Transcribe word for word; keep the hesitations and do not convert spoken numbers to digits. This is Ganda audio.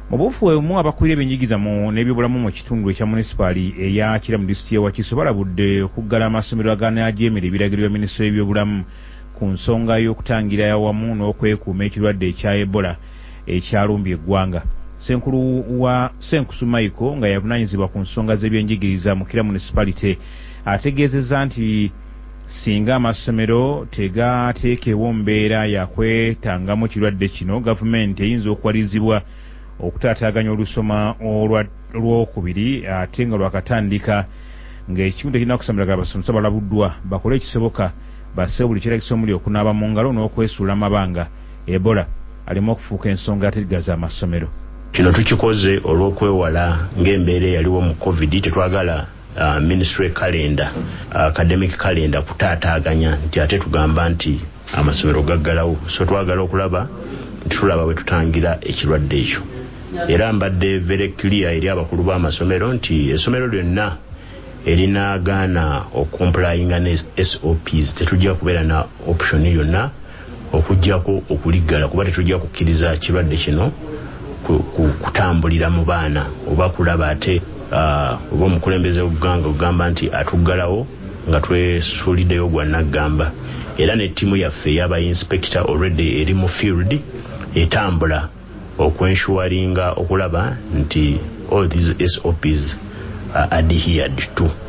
Mubufu emu abakulira ebyenjigiriza mu n'ebyobulamu mu kitundu ekya municipali eya Kira mu disitulikiti ya Wakiso balabudde okuggala amasomero aganajeemera ebiragiro bya minisitule y'ebyobulamu ku nsonga y'okutangira awamu n'okwekuuma ekirwadde ekya Ebola ekyalumbye eggwanga. Senkulu wa Senkusu Michael nga yavunaanyizibwa ku nsonga z'ebyenjigiriza mu Kira municipality ategeezezza nti singa amasomero tegateekewo mbeera yakwetangamu kirwadde kino, gavumenti eyinza okuwalizibwa okutaataaganya olusoma olwokubiri ate nga lwakatandika ng'ekitundu ekirina okusomeraga abasomesa balabuddwa bakole ekisoboka basse buli kyeragisa omuli okunaaba mu ngalo n'okwesuula amabanga Ebola alimu okufuuka ensonga ategaza amasomero. Kino tukikoze olw'okwewala ng'embeera eyaliwo mu covid tetwagala uh, ministry calendar uh, academic calendar kutaataaganya nti ate tugamba nti amasomero gaggalawo, so twagala okulaba nti tulaba bwe tutangira ekirwadde ekyo. Era mbadde very clear eri abakulu b'amasomero nti essomero lyonna erinaagaana okucomplyinga ne S O Ps tetujja kubeera na option yonna okujjako okuliggala kuba tetujja kukkiriza kirwadde kino kutambulira mu baana oba kulaba ate uh, oba omukulembeze w'eggwanga ogamba nti atuggalawo nga twesuuliddeyo gwa naggamba. Era ne ttiimu yaffe ey'aba inspector already eri mu field etambula okwenshuwaringa okulaba nti all these S O Ps are adhered to.